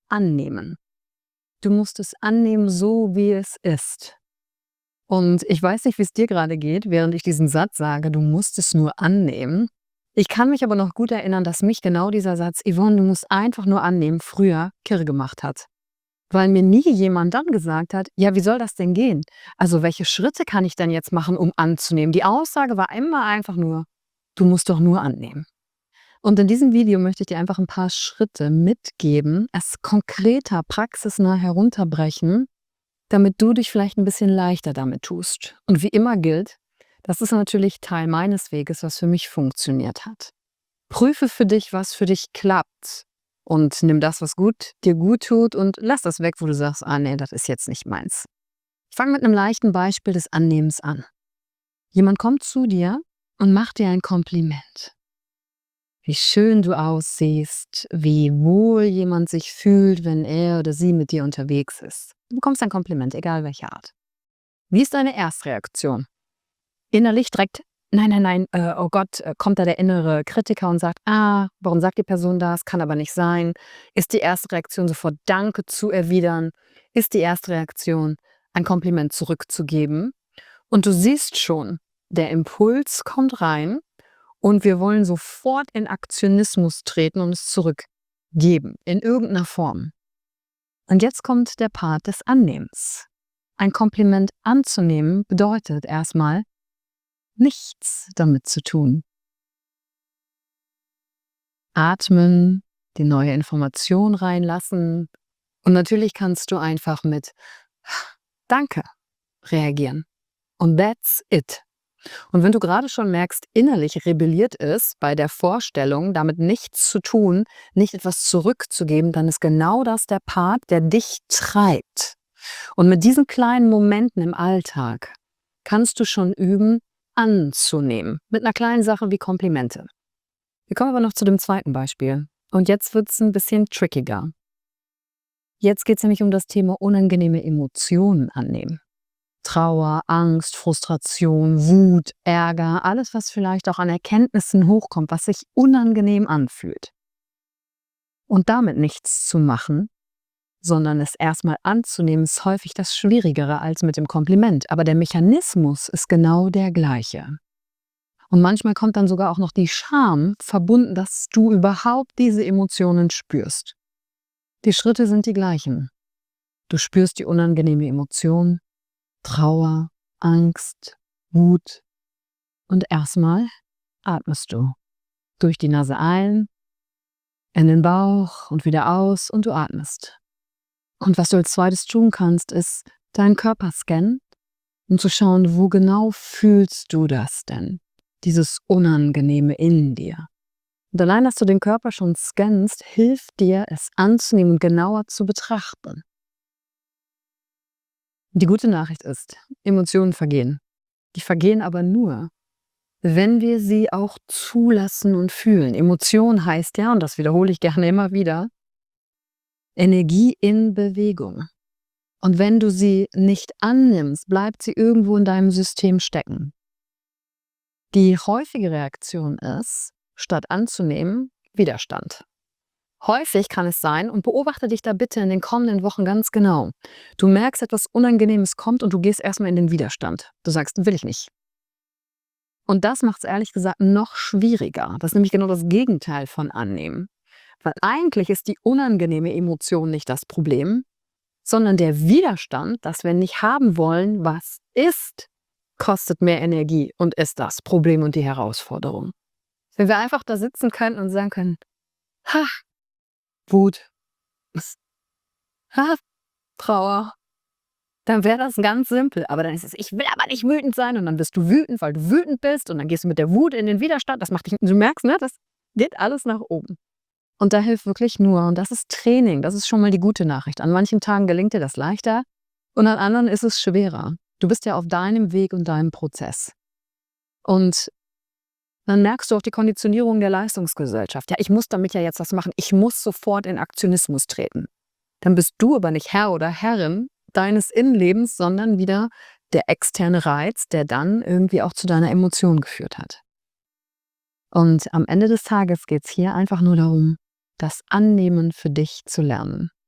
annehmen. Du musst es annehmen, so wie es ist. Und ich weiß nicht, wie es dir gerade geht, während ich diesen Satz sage, du musst es nur annehmen. Ich kann mich aber noch gut erinnern, dass mich genau dieser Satz, Yvonne, du musst einfach nur annehmen, früher kirre gemacht hat. Weil mir nie jemand dann gesagt hat, ja, wie soll das denn gehen? Also welche Schritte kann ich denn jetzt machen, um anzunehmen? Die Aussage war immer einfach nur, du musst doch nur annehmen. Und in diesem Video möchte ich dir einfach ein paar Schritte mitgeben, es konkreter, praxisnah herunterbrechen, damit du dich vielleicht ein bisschen leichter damit tust. Und wie immer gilt, das ist natürlich Teil meines Weges, was für mich funktioniert hat. Prüfe für dich, was für dich klappt und nimm das, was dir gut tut und lass das weg, wo du sagst, ah nee, das ist jetzt nicht meins. Ich fange mit einem leichten Beispiel des Annehmens an. Jemand kommt zu dir und macht dir ein Kompliment. Wie schön du aussiehst, wie wohl jemand sich fühlt, wenn er oder sie mit dir unterwegs ist. Du bekommst ein Kompliment, egal welche Art. Wie ist deine Erstreaktion? Innerlich direkt, nein, nein, nein, oh Gott, kommt da der innere Kritiker und sagt, warum sagt die Person das? Kann aber nicht sein. Ist die erste Reaktion sofort Danke zu erwidern? Ist die erste Reaktion, ein Kompliment zurückzugeben? Und du siehst schon, der Impuls kommt rein und wir wollen sofort in Aktionismus treten und es zurückgeben, in irgendeiner Form. Und jetzt kommt der Part des Annehmens. Ein Kompliment anzunehmen bedeutet erstmal, nichts damit zu tun. Atmen, die neue Information reinlassen und natürlich kannst du einfach mit Danke reagieren. Und that's it. Und wenn du gerade schon merkst, innerlich rebelliert ist bei der Vorstellung, damit nichts zu tun, nicht etwas zurückzugeben, dann ist genau das der Part, der dich treibt. Und mit diesen kleinen Momenten im Alltag kannst du schon üben, anzunehmen. Mit einer kleinen Sache wie Komplimente. Wir kommen aber noch zu dem zweiten Beispiel. Und jetzt wird es ein bisschen trickiger. Jetzt geht es nämlich um das Thema unangenehme Emotionen annehmen. Trauer, Angst, Frustration, Wut, Ärger, alles, was vielleicht auch an Erkenntnissen hochkommt, was sich unangenehm anfühlt. Und damit nichts zu machen, sondern es erstmal anzunehmen, ist häufig das Schwierigere als mit dem Kompliment. Aber der Mechanismus ist genau der gleiche. Und manchmal kommt dann sogar auch noch die Scham verbunden, dass du überhaupt diese Emotionen spürst. Die Schritte sind die gleichen. Du spürst die unangenehme Emotion, Trauer, Angst, Wut und erstmal atmest du. Durch die Nase ein, in den Bauch und wieder aus und du atmest. Und was du als zweites tun kannst, ist deinen Körper scannen, um zu schauen, wo genau fühlst du das denn? Dieses Unangenehme in dir. Und allein, dass du den Körper schon scannst, hilft dir, es anzunehmen und genauer zu betrachten. Die gute Nachricht ist, Emotionen vergehen. Die vergehen aber nur, wenn wir sie auch zulassen und fühlen. Emotion heißt ja, und das wiederhole ich gerne immer wieder, Energie in Bewegung. Und wenn du sie nicht annimmst, bleibt sie irgendwo in deinem System stecken. Die häufige Reaktion ist, statt anzunehmen, Widerstand. Häufig kann es sein, und beobachte dich da bitte in den kommenden Wochen ganz genau. Du merkst, etwas Unangenehmes kommt und du gehst erstmal in den Widerstand. Du sagst, will ich nicht. Und das macht es ehrlich gesagt noch schwieriger. Das ist nämlich genau das Gegenteil von annehmen. Weil eigentlich ist die unangenehme Emotion nicht das Problem, sondern der Widerstand, dass wir nicht haben wollen, was ist, kostet mehr Energie und ist das Problem und die Herausforderung. Wenn wir einfach da sitzen können und sagen können, ha, Wut, ha, Trauer, dann wäre das ganz simpel. Aber dann ist es, ich will aber nicht wütend sein und dann bist du wütend, weil du wütend bist und dann gehst du mit der Wut in den Widerstand. Das macht dich, du merkst, ne, das geht alles nach oben. Und da hilft wirklich nur, und das ist Training, das ist schon mal die gute Nachricht. An manchen Tagen gelingt dir das leichter und an anderen ist es schwerer. Du bist ja auf deinem Weg und deinem Prozess. Und dann merkst du auch die Konditionierung der Leistungsgesellschaft. Ja, ich muss damit ja jetzt was machen. Ich muss sofort in Aktionismus treten. Dann bist du aber nicht Herr oder Herrin deines Innenlebens, sondern wieder der externe Reiz, der dann irgendwie auch zu deiner Emotion geführt hat. Und am Ende des Tages geht es hier einfach nur darum, das Annehmen für dich zu lernen.